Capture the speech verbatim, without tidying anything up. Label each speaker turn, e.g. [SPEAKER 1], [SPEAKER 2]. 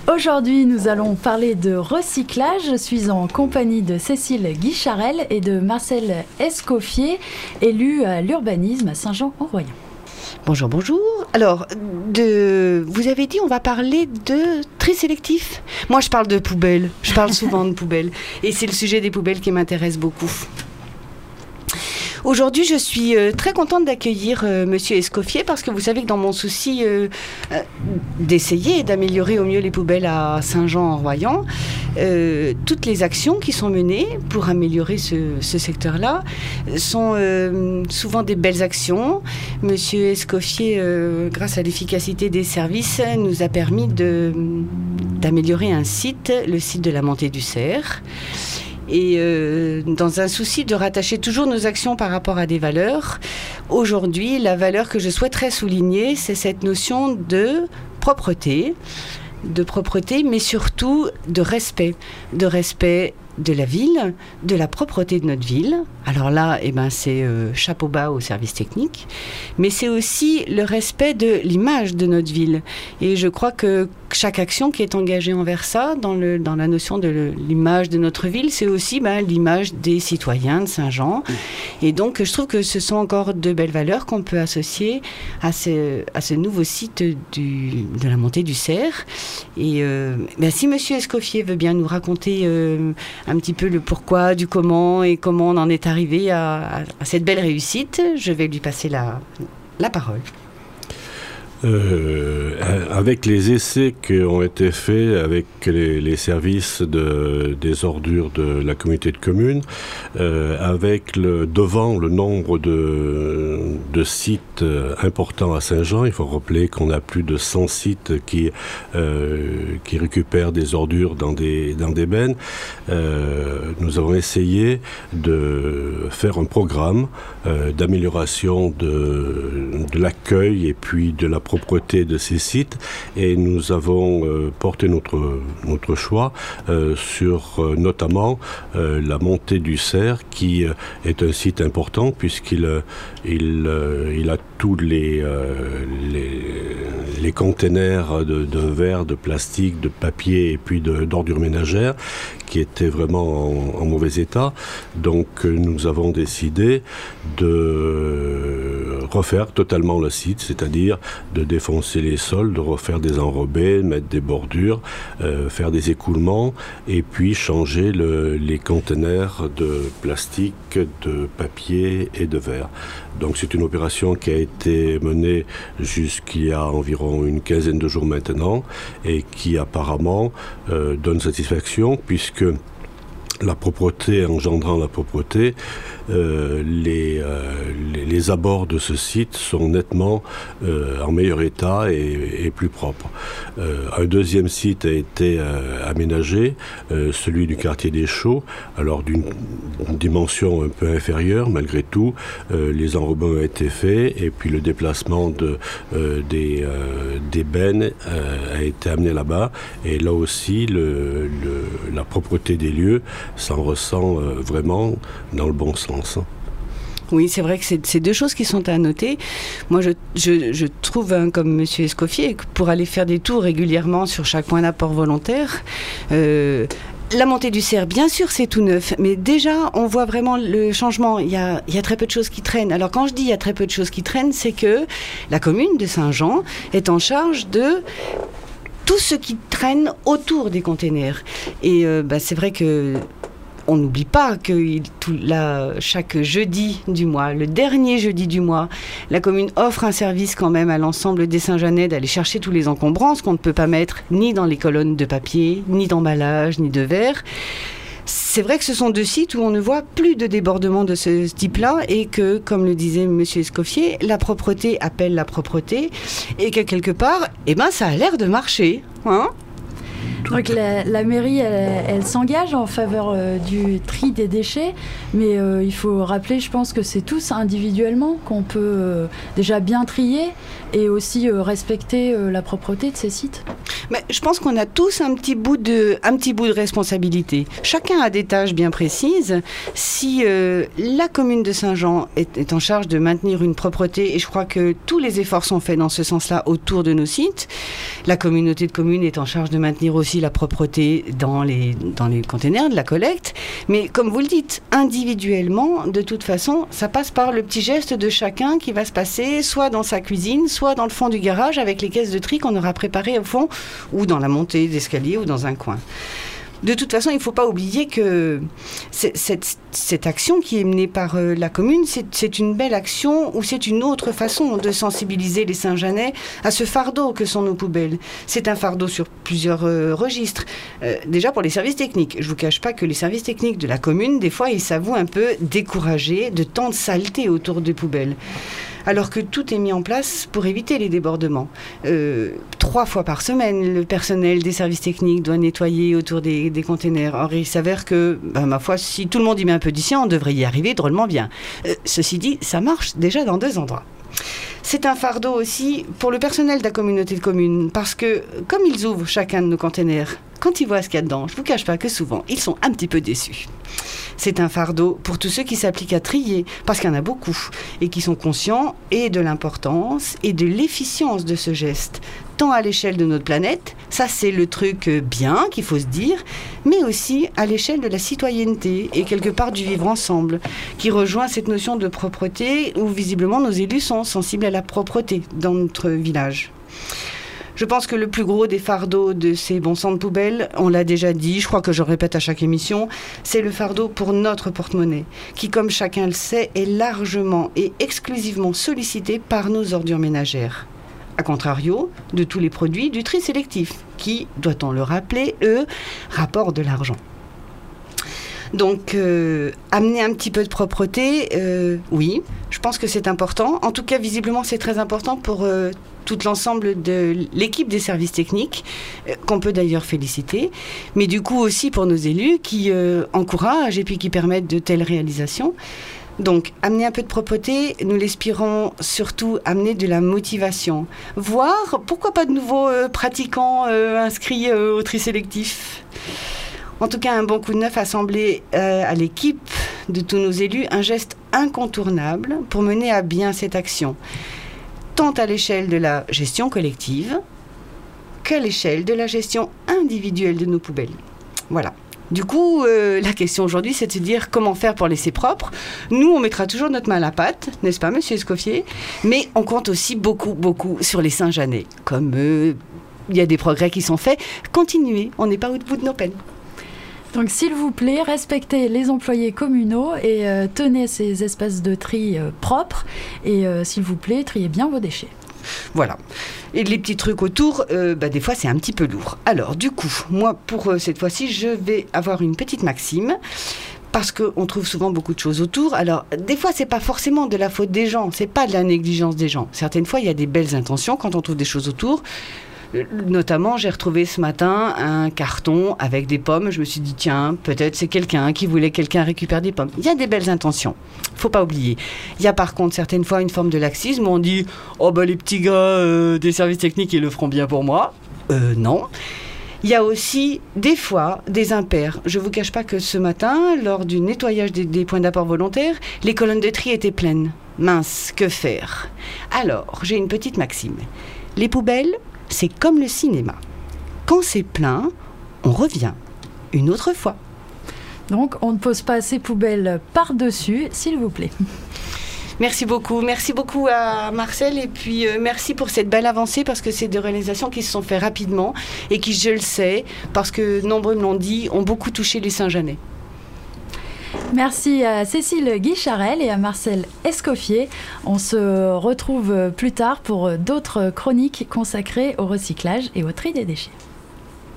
[SPEAKER 1] Aujourd'hui, nous allons parler de recyclage. Je suis en compagnie de Cécile Guicharel et de Marcel Escoffier, élu à l'urbanisme à Saint-Jean-en-Royans.
[SPEAKER 2] Bonjour, bonjour. Alors, de... vous avez dit on va parler de tri sélectif. Moi, je parle de poubelles. Je parle souvent de poubelles. Et c'est le sujet des poubelles qui m'intéresse beaucoup. Aujourd'hui, je suis euh, très contente d'accueillir euh, Monsieur Escoffier parce que vous savez que dans mon souci euh, euh, d'essayer et d'améliorer au mieux les poubelles à Saint-Jean-en-Royans, euh, toutes les actions qui sont menées pour améliorer ce, ce secteur-là sont euh, souvent des belles actions. Monsieur Escoffier, euh, grâce à l'efficacité des services, nous a permis de, d'améliorer un site, le site de la Montée du Cerf. Et euh, dans un souci de rattacher toujours nos actions par rapport à des valeurs, aujourd'hui, la valeur que je souhaiterais souligner, c'est cette notion de propreté, de propreté, mais surtout de respect, de respect de la ville, de la propreté de notre ville. Alors là, eh ben, c'est euh, chapeau bas au service technique, mais c'est aussi le respect de l'image de notre ville. Et je crois que chaque action qui est engagée envers ça, dans, le, dans la notion de le, l'image de notre ville, c'est aussi ben, l'image des citoyens de Saint-Jean. Et donc, je trouve que ce sont encore de belles valeurs qu'on peut associer à ce, à ce nouveau site du, de la Montée du Cerf. Et euh, ben, si Monsieur Escoffier veut bien nous raconter euh, un petit peu le pourquoi, du comment et comment on en est arrivé à, à, à cette belle réussite, je vais lui passer la, la parole.
[SPEAKER 3] Euh, avec les essais qui ont été faits avec les, les services de, des ordures de la communauté de communes, euh, avec le, devant le nombre de, de sites importants à Saint-Jean, il faut rappeler qu'on a plus de cent sites qui, euh, qui récupèrent des ordures dans des, dans des bennes. Euh, nous avons essayé de faire un programme euh, d'amélioration de, de l'accueil et puis de la propreté de ces sites, et nous avons euh, porté notre, notre choix euh, sur euh, notamment euh, la Montée du Cerf, qui euh, est un site important puisqu'il euh, il, euh, il a tous les, euh, les, les containers de, de verre, de plastique, de papier et puis de, d'ordures ménagères qui étaient vraiment en, en mauvais état. Donc euh, nous avons décidé de refaire totalement le site, c'est-à-dire de défoncer les sols, de refaire des enrobés, mettre des bordures, euh, faire des écoulements et puis changer le, les conteneurs de plastique, de papier et de verre. Donc c'est une opération qui a été menée jusqu'il y a environ une quinzaine de jours maintenant et qui apparemment euh, donne satisfaction puisque la propreté engendrant la propreté, euh, les, euh, les, les abords de ce site sont nettement euh, en meilleur état et, et plus propres. Euh, un deuxième site a été euh, aménagé, euh, celui du quartier des Chaux, alors d'une dimension un peu inférieure, malgré tout, euh, les enrobants ont été faits et puis le déplacement de, euh, des, euh, des bennes euh, a été amené là-bas, et là aussi le, le, la propreté des lieux s'en ressent euh, vraiment dans le bon sens.
[SPEAKER 2] Oui, c'est vrai que c'est, c'est deux choses qui sont à noter. Moi, je, je, je trouve, hein, comme Monsieur Escoffier, que pour aller faire des tours régulièrement sur chaque point d'apport volontaire, euh, la Montée du Cerf, bien sûr, c'est tout neuf, mais déjà, on voit vraiment le changement. Il y a, il y a très peu de choses qui traînent. Alors, quand je dis il y a très peu de choses qui traînent, c'est que la commune de Saint-Jean est en charge de tout ce qui traîne autour des containers. Et euh, bah, c'est vrai que on n'oublie pas que il, tout, là, chaque jeudi du mois, le dernier jeudi du mois, la commune offre un service quand même à l'ensemble des Saint-Jeanais d'aller chercher tous les encombrants, ce qu'on ne peut pas mettre ni dans les colonnes de papier, ni d'emballage, ni de verre. C'est vrai que ce sont deux sites où on ne voit plus de débordements de ce type-là et que, comme le disait Monsieur Escoffier, la propreté appelle la propreté et que quelque part, eh ben, ça a l'air de marcher, hein ?
[SPEAKER 1] Donc la, la mairie, elle, elle s'engage en faveur euh, du tri des déchets, mais euh, il faut rappeler, je pense que c'est tous individuellement qu'on peut euh, déjà bien trier et aussi euh, respecter euh, la propreté de ces sites.
[SPEAKER 2] Mais je pense qu'on a tous un petit bout de, un petit bout de responsabilité. Chacun a des tâches bien précises. Si euh, la commune de Saint-Jean est, est en charge de maintenir une propreté, et je crois que tous les efforts sont faits dans ce sens-là autour de nos sites, la communauté de communes est en charge de maintenir aussi la propreté dans les, dans les containers de la collecte. Mais comme vous le dites, individuellement, de toute façon, ça passe par le petit geste de chacun qui va se passer soit dans sa cuisine, soit dans le fond du garage avec les caisses de tri qu'on aura préparées au fond, ou dans la montée d'escalier ou dans un coin. De toute façon, il ne faut pas oublier que cette, cette action qui est menée par euh, la commune, c'est, c'est une belle action ou c'est une autre façon de sensibiliser les Saint-Jeanais à ce fardeau que sont nos poubelles. C'est un fardeau sur plusieurs euh, registres. Euh, déjà pour les services techniques. Je ne vous cache pas que les services techniques de la commune, des fois, ils s'avouent un peu découragés de tant de saleté autour des poubelles. Alors que tout est mis en place pour éviter les débordements. Euh, trois fois par semaine, le personnel des services techniques doit nettoyer autour des, des containers. Or, il s'avère que, ben, ma foi, si tout le monde y met un peu d'hygiène, on devrait y arriver drôlement bien. Euh, ceci dit, ça marche déjà dans deux endroits. C'est un fardeau aussi pour le personnel de la communauté de communes, parce que, comme ils ouvrent chacun de nos containers, quand ils voient ce qu'il y a dedans, je ne vous cache pas que souvent, ils sont un petit peu déçus. C'est un fardeau pour tous ceux qui s'appliquent à trier, parce qu'il y en a beaucoup, et qui sont conscients et de l'importance et de l'efficience de ce geste, tant à l'échelle de notre planète, ça c'est le truc bien qu'il faut se dire, mais aussi à l'échelle de la citoyenneté et quelque part du vivre ensemble, qui rejoint cette notion de propreté où visiblement nos élus sont sensibles à la propreté dans notre village. Je pense que le plus gros des fardeaux de ces bons sens de poubelle, on l'a déjà dit, je crois que je répète à chaque émission, c'est le fardeau pour notre porte-monnaie, qui, comme chacun le sait, est largement et exclusivement sollicité par nos ordures ménagères. A contrario de tous les produits du tri sélectif, qui, doit-on le rappeler, eux, rapportent de l'argent. Donc, euh, amener un petit peu de propreté, euh, oui, je pense que c'est important. En tout cas, visiblement, c'est très important pour euh, tout l'ensemble de l'équipe des services techniques, euh, qu'on peut d'ailleurs féliciter, mais du coup aussi pour nos élus qui euh, encouragent et puis qui permettent de telles réalisations. Donc, amener un peu de propreté, nous l'aspirons surtout amener de la motivation. Voire, pourquoi pas de nouveaux euh, pratiquants euh, inscrits euh, au tri sélectif. En tout cas, un bon coup de neuf a semblé euh, à l'équipe de tous nos élus un geste incontournable pour mener à bien cette action, tant à l'échelle de la gestion collective qu'à l'échelle de la gestion individuelle de nos poubelles. Voilà. Du coup, euh, la question aujourd'hui, c'est de se dire comment faire pour laisser propre. Nous, on mettra toujours notre main à la pâte, n'est-ce pas, monsieur Escoffier ? Mais on compte aussi beaucoup, beaucoup sur les Saint-Jeanais. Comme euh, il y a des progrès qui sont faits, continuez, on n'est pas au bout de nos peines.
[SPEAKER 1] Donc, s'il vous plaît, respectez les employés communaux et euh, tenez ces espaces de tri euh, propres. Et euh, s'il vous plaît, triez bien vos déchets.
[SPEAKER 2] Voilà. Et les petits trucs autour, euh, bah, des fois, c'est un petit peu lourd. Alors, du coup, moi, pour euh, cette fois-ci, je vais avoir une petite maxime. Parce qu'on trouve souvent beaucoup de choses autour. Alors, des fois, c'est pas forcément de la faute des gens. C'est pas de la négligence des gens. Certaines fois, il y a des belles intentions quand on trouve des choses autour. Notamment, j'ai retrouvé ce matin un carton avec des pommes. Je me suis dit, tiens, peut-être c'est quelqu'un qui voulait que quelqu'un récupère des pommes. Il y a des belles intentions, faut pas oublier. Il y a par contre certaines fois une forme de laxisme où on dit, oh ben les petits gars euh, des services techniques, ils le feront bien pour moi. Euh, non. Il y a aussi des fois des impairs. Je ne vous cache pas que ce matin, lors du nettoyage des, des points d'apport volontaires, les colonnes de tri étaient pleines. Mince, que faire ? Alors, j'ai une petite maxime. Les poubelles, c'est comme le cinéma. Quand c'est plein, on revient une autre fois.
[SPEAKER 1] Donc, on ne pose pas ces poubelles par-dessus, s'il vous plaît.
[SPEAKER 2] Merci beaucoup. Merci beaucoup à Marcel et puis euh, merci pour cette belle avancée parce que c'est des réalisations qui se sont faites rapidement et qui, je le sais, parce que nombreux me l'ont dit, ont beaucoup touché les Saint-Jeanais.
[SPEAKER 1] Merci à Cécile Guicharel et à Marcel Escoffier. On se retrouve plus tard pour d'autres chroniques consacrées au recyclage et au tri des déchets.